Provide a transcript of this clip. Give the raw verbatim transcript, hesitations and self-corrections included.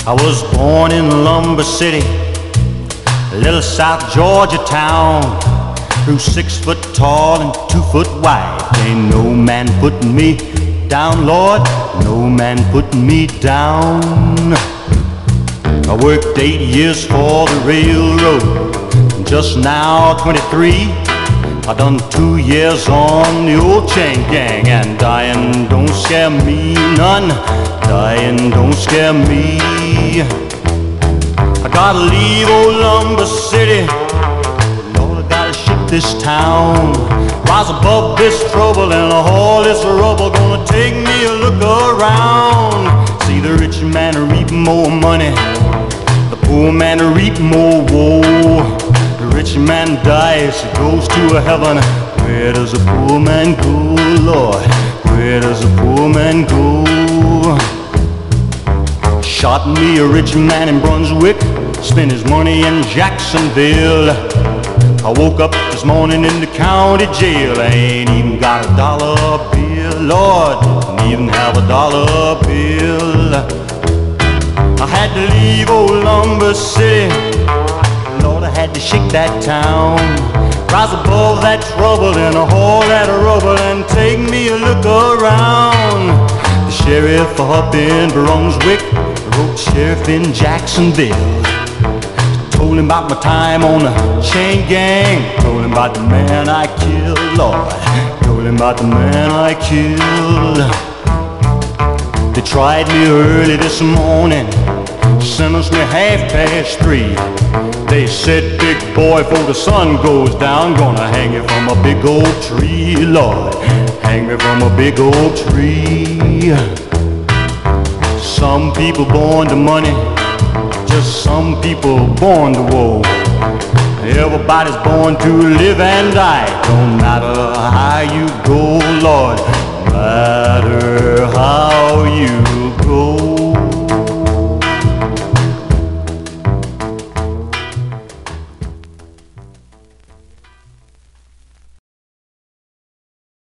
I was born in Lumber City, a little South Georgia town. Grew six foot tall and two foot wide. Ain't no man putting me down, Lord, no man putting me down. I worked eight years for the railroad, just now twenty-three. I done two years on the old chain gang, and dying don't scare me none, dying don't scare me. I gotta leave old Lumber City, Lord, I gotta ship this town. Rise above this trouble and all this rubble, gonna take me a look around. See the rich man reap more money, the poor man reap more woe. The rich man dies, he goes to heaven. Where does the poor man go, Lord? Where does the poor man go? Shot me a rich man in Brunswick, spent his money in Jacksonville. I woke up this morning in the county jail. I ain't even got a dollar bill, Lord, don't even have a dollar bill. I had to leave old Lumber City, Lord, I had to shake that town. Rise above that trouble and all that rubble, and take me a look around. The sheriff up in Brunswick wrote sheriff in Jacksonville. Told him about my time on the chain gang, told him about the man I killed, Lord, told him about the man I killed. They tried me early this morning, sentenced me half past three. They said, big boy, before the sun goes down, gonna hang you from a big old tree, Lord, hang me from a big old tree. Some people born to money, just some people born to woe. Everybody's born to live and die, don't matter how you go, Lord,